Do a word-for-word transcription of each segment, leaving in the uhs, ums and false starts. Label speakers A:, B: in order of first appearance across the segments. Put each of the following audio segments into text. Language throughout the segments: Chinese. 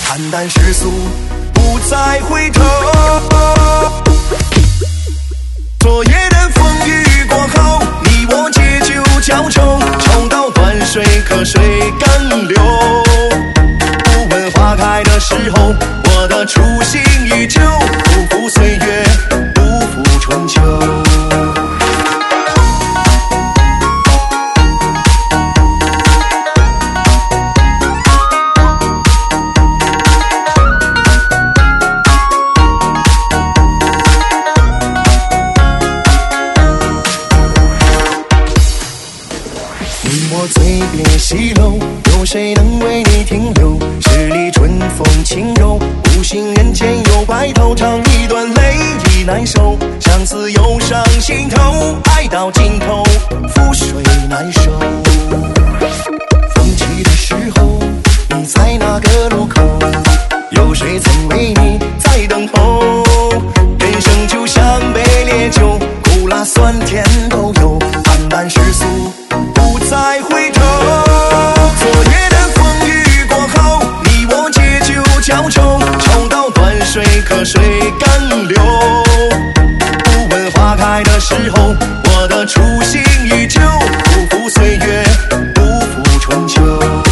A: 黯淡世俗，不再回头。昨夜的风雨过后，你我借酒浇愁，愁到断水，可水更流。不问花开的时候，我的初心依旧，不负岁月，不负春秋。我嘴边西楼，有谁能为你停留？十里春风轻柔，不信人间有白头。尝一段泪已难收，相思涌上心头，爱到尽头，覆水难收。风起的时候，你在哪个路口？有谁曾为你在等候？人生就像杯烈酒，苦辣酸甜都有，黯淡世俗，不再回头。昨夜的风雨过后，你我借酒浇愁，愁到断水，可水更流。不问花开的时候，我的初心依旧，不负岁月，不负春秋。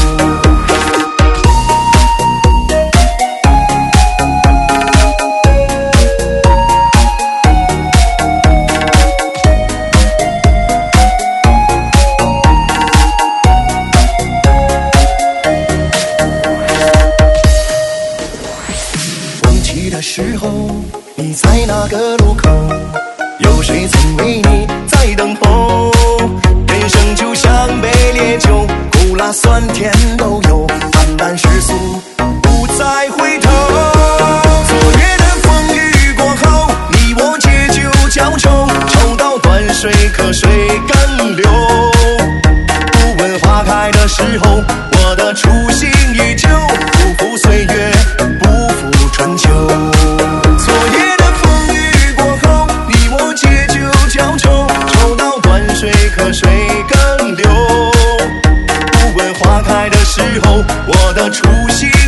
A: 时候，你在哪个路口？有谁曾为你在等候？人生就像杯烈酒，苦辣酸甜都有，黯淡世俗，不再回头。昨夜的风雨过后，你我借酒浇愁，愁到断水，可水更流。不问花开的时候，我的初心依旧，不负岁月，不负春秋。昨夜的风雨过后，你我借酒浇愁，愁到断水，可水更流。不问花开的时候，我的初心